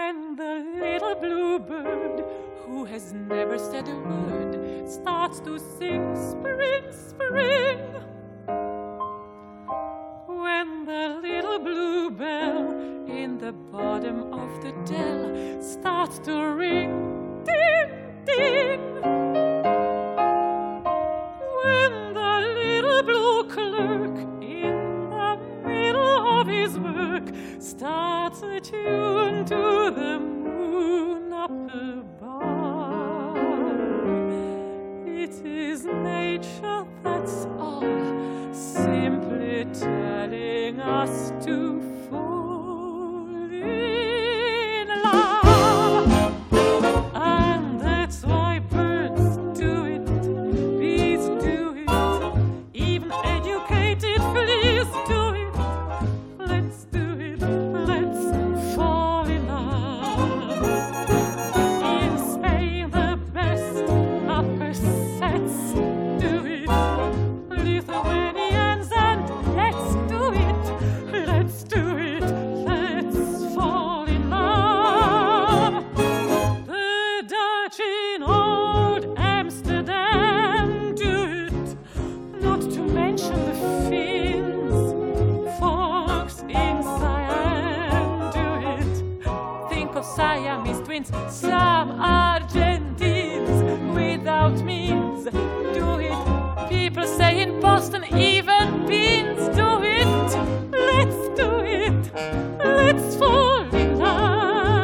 When the little bluebird, who has never said a word, starts to sing spring, spring. When the little bluebell in the bottom of the dell starts to ring, ding, ding. When the little blue clerk in the middle of his work starts a tune to the moon up above, it is nature, that's all, simply telling us to fall in love. And that's why birds do it, bees do it, even educated fleas do it. Let's do it, let's fall in love. In Spain the best upper sets do it, Lithuanians, and let's do it, let's do it, let's fall in love. The Dutch in old Amsterdam do it, not to mention the Finns, folks in Siam do it. Think of Siamese twins, some Argentines without means do it. People say in Boston even beans do it. Let's do it, let's fall in love.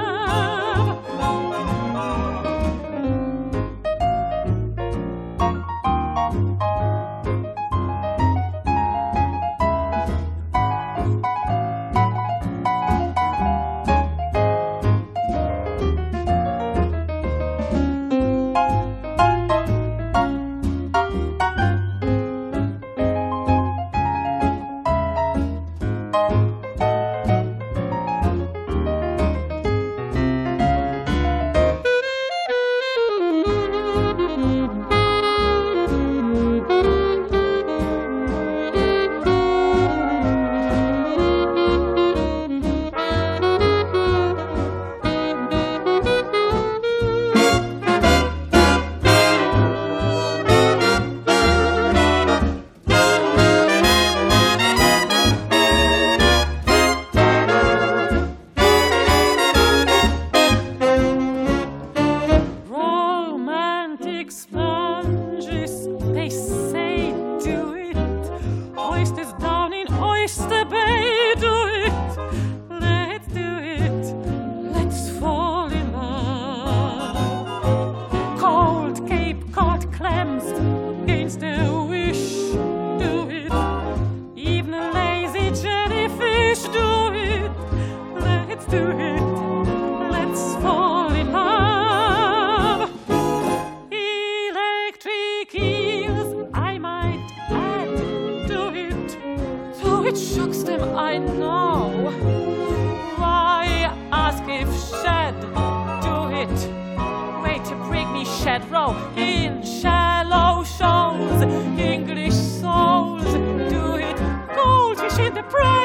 Sponges, they say do it. Oysters down in Oyster Bay do it. Let's do it, let's fall in love. Cold Cape Cod clams against their wish do it. Even a lazy jellyfish do it. Let's do it, let's fall in love. I might add to it, though it shocks them, I know. Why ask if Shad do it? Wait to bring me Shad Row in shallow shoals. English souls do it, goldfish in the pride.